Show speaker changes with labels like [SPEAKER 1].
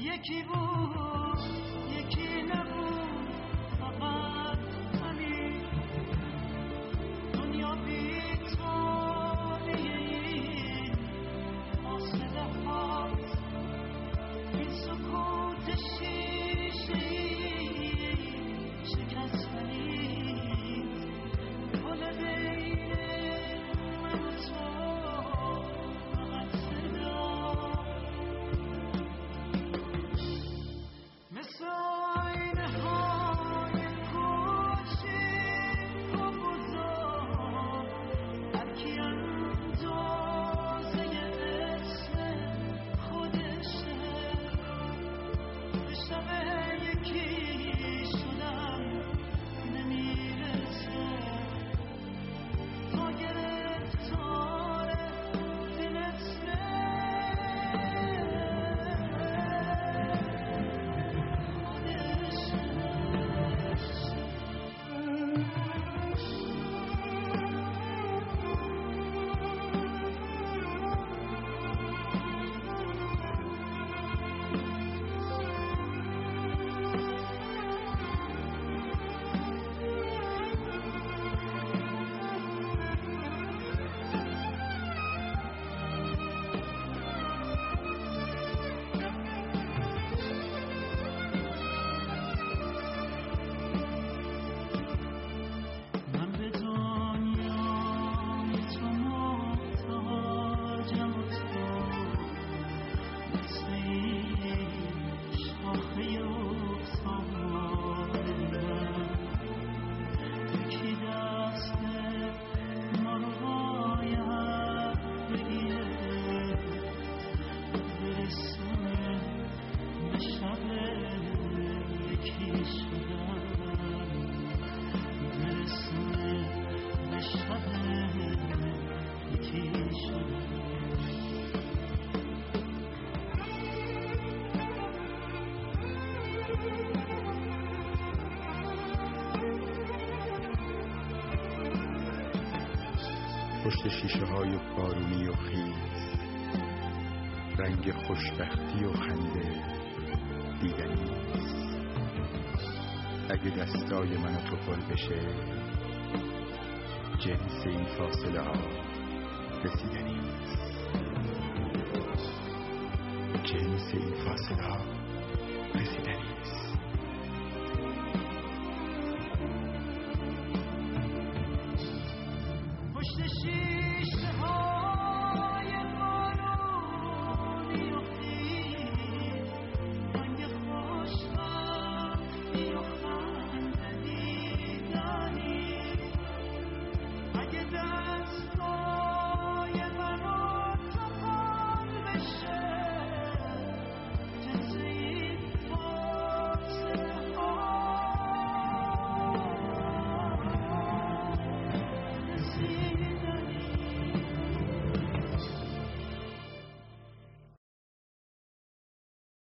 [SPEAKER 1] یکی بود یکی نبود، فقط همین دنیا بی تالیه. این فاصله هاست، این سکوت شیشه‌ای شکستنی پل بین من و تو، فقط صدا مثل آینه های کوچیک و بزرگ، هر کی اندازه اسم خودشه. به شب یکی شدن نمیرسه، تا گرفتار دلت
[SPEAKER 2] پشت شیشه های بارونی و خیز، رنگ خوشبختی و خنده دیدنی است. اگه دستای من و تو پر بشه، جنس این فاصله ها رسیدنی است. جنس این فاصله ها رسیدنی است.